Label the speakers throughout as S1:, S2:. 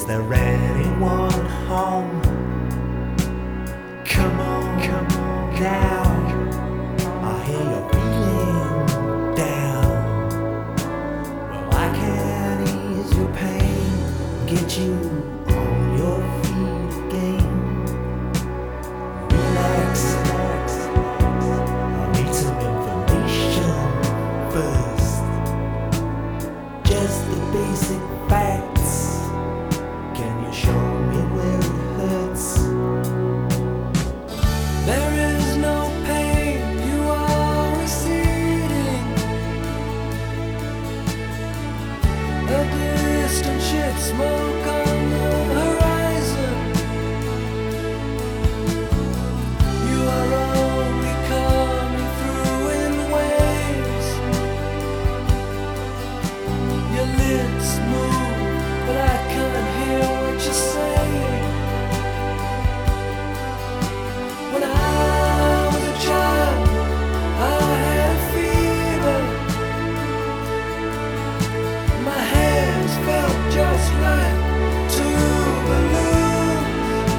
S1: there anyone home? Come on now. I hear you're feeling down. Well, I can ease your pain, get you on your feet again. Relax, I need some information first. Just the basic facts. Can you show me where it hurts?
S2: There is no pain, you are receding. A distant ship, smoke on the horizon. You are only coming through in waves. Your lips move, but I can't hear what you're saying. When I was a child, I had a fever. My hands felt just like two balloons.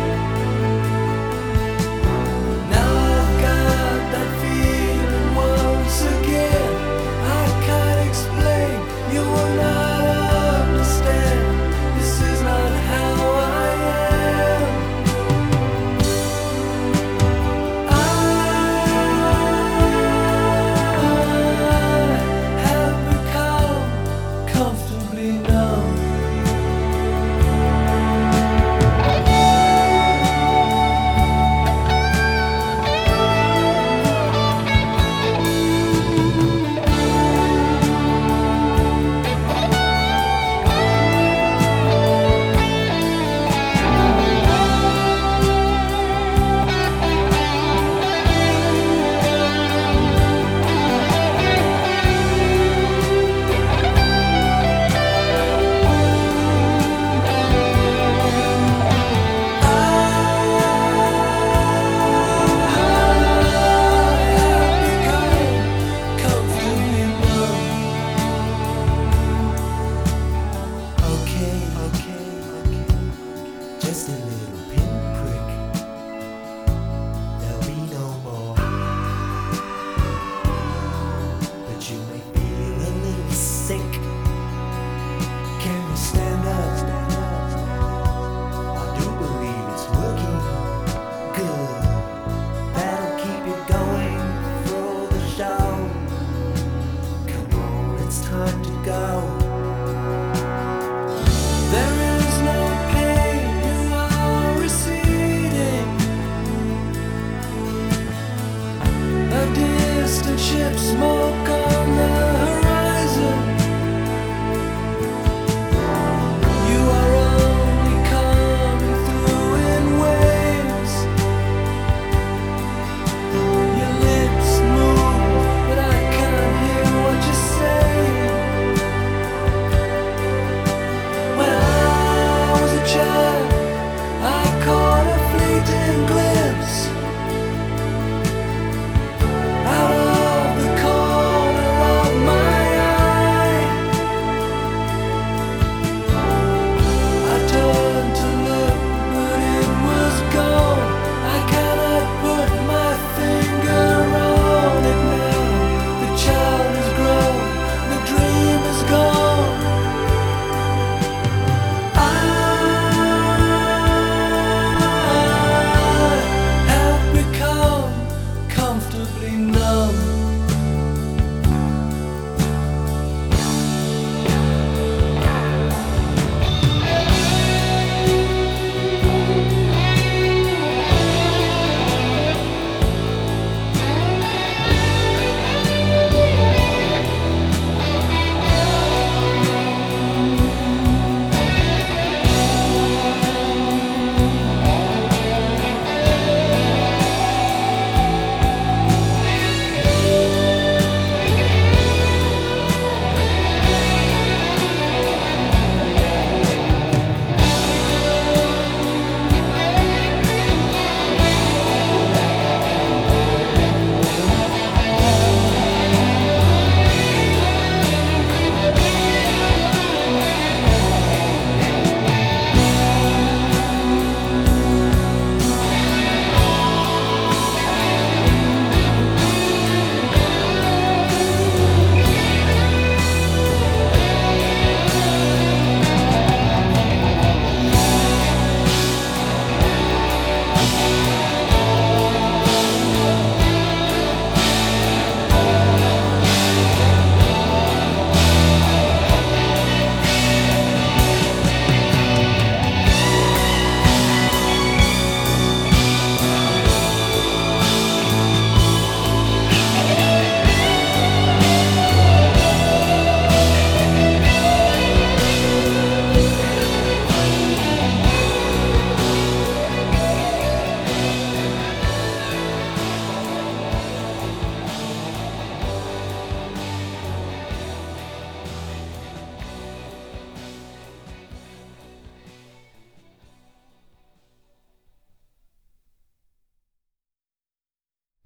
S2: Now I've got that feeling once again. I can't explain, you will not understand. This is not how I am. I have become comfortably numb.
S1: Okay. Just a little pinprick. There'll be no more. But you may feel a little sick. Can you stand up? I do believe it's working good. That'll keep you going through the show. Come on, it's time to go.